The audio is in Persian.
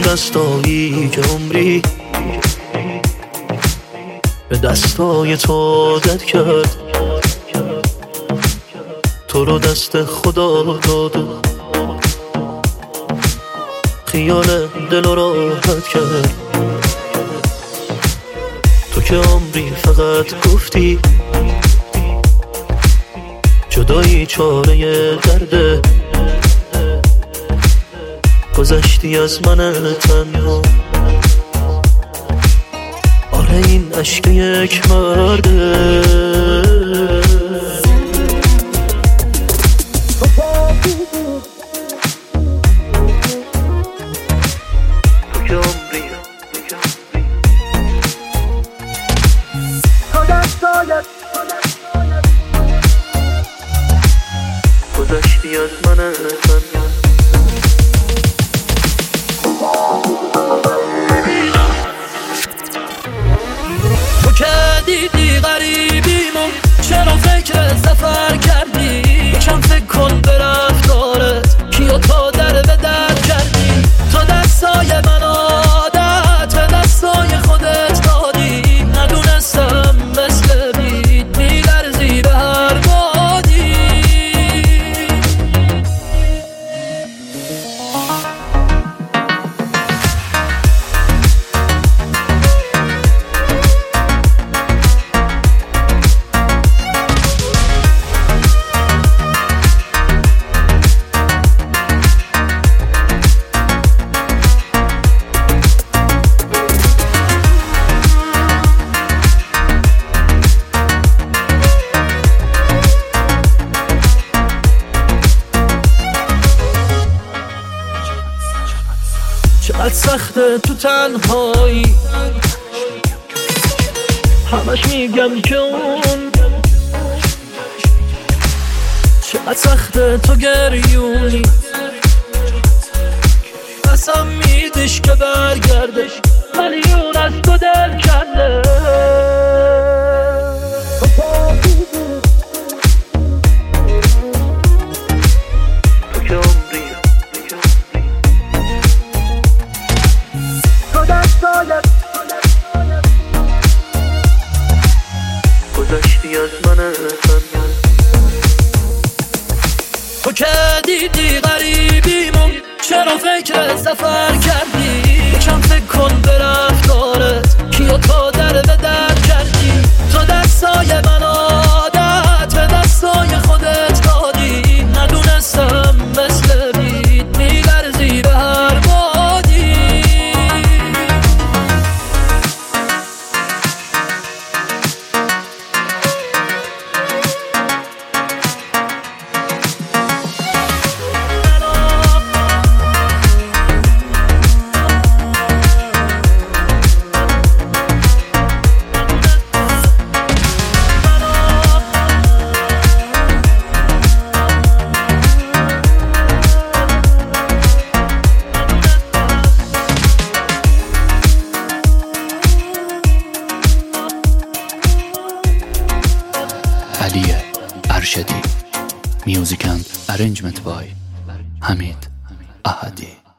دستایی که عمری به دستای تو دد کرد، تو رو دست خدا داد، خیال دل رو راحت کرد. تو که عمری فقط گفتی جدایی چاره درده، گذشتی از من تنها. آره این عشق یک مرده. تو که عمری گذشتی از من تنها. تو که دیدی غریبیمو، چرا فکر سفر کردی؟ یکم فکر کن به رفتارت، کیو تو در به در کردی؟ تو دستای من عادت به دستای خودت دادی، ندونستم مثل بید میلرزی به هر بادی. چقدر سخته تو تنهایی، همش میگم که اون. چقدر سخته تو گریونی، قسم میدیش که برگردش، میلیون از تو دل کنده. گذشتی از من تنها. تو که دیدی غریبیمو، چرا فکر سفر کردی؟ یکم فکر کن به رفتارت، کیو تو در به در کردی؟ تو دستای من عادت به دستای خودت دادی، ندونستم مثل بید میلرزی به هر بادی. علی ارشدی. Music and arrangement by حمید احدی.